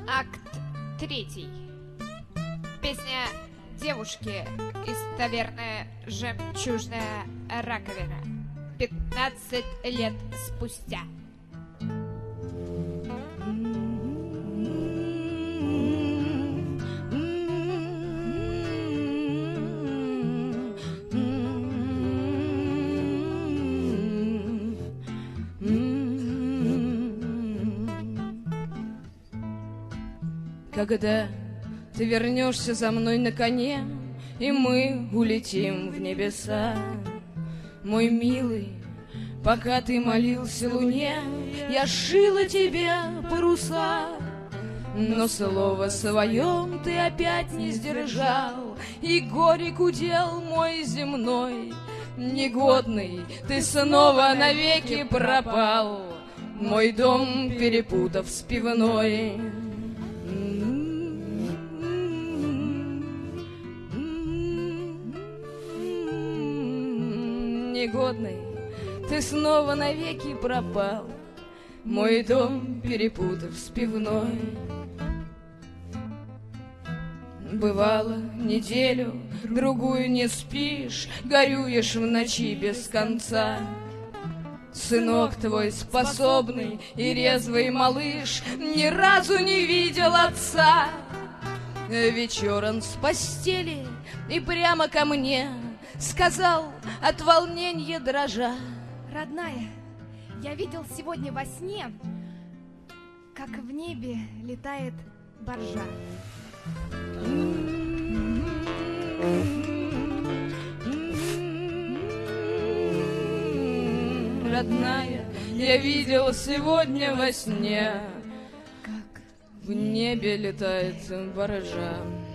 Акт 3. Песня девушки из таверны «Жемчужная раковина». 15 лет спустя. Когда ты вернешься за мной на коне, и мы улетим в небеса, мой милый, пока ты молился луне, я шила тебе паруса. Но слово своем ты опять не сдержал, и горек удел мой земной. Негодный, ты снова навеки пропал, мой дом перепутав с пивной. Негодный, ты снова навеки пропал, мой дом перепутав с пивной. Бывало, неделю, другую не спишь, горюешь в ночи без конца. Сынок твой способный и резвый малыш ни разу не видел отца. Вечер он с постели и прямо ко мне сказал, от волнения дрожа: Родная, я видел сегодня во сне, как в небе летает боржа. Родная, я видел сегодня во сне, как в небе летает боржа.